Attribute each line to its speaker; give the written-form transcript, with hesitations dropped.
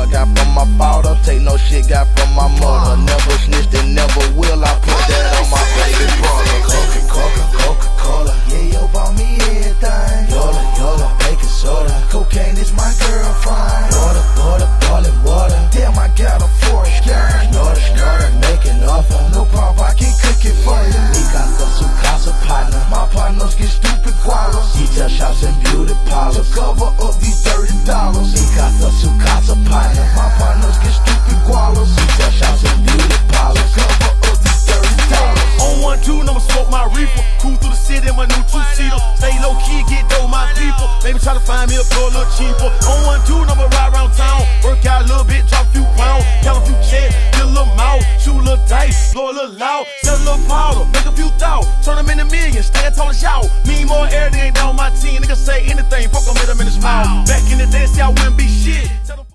Speaker 1: I got from my father. Take no shit got from my mother. Never snitched and never will. I put that on my baby brother. Coca-Cola, yeah, yo, bought me everything. Yola, baking soda. Cocaine is my girlfriend. Water, boiling water. Damn, I got a forest gang. Snorter, making offer. No problem, I can cook it for you. We got su casa partner. My partners get stupid gualos. Detail shops and beauty parlors. To cover up these $30. We got su casa partner. My partners get stupid gualos. Detail shops and beauty parlors. To cover up these $30.
Speaker 2: On 1-2, I'ma smoke my reefer. Cruise through the city in my new two-seater. Stay low key, get dough, my people. Maybe try to find me a girl a little cheaper. On 1-2, I'ma ride around town. Work out a little bit, drop a few pounds. Count a few checks, get a little mouth. Shoot a little dice, blow a little loud. Sell a little powder, make a few thou. Turn them into millions, stand tall as y'all. Me more air, they ain't down my team. Niggas say anything, fuck them, hit them in his mouth. Back in the day, see I wouldn't be shit.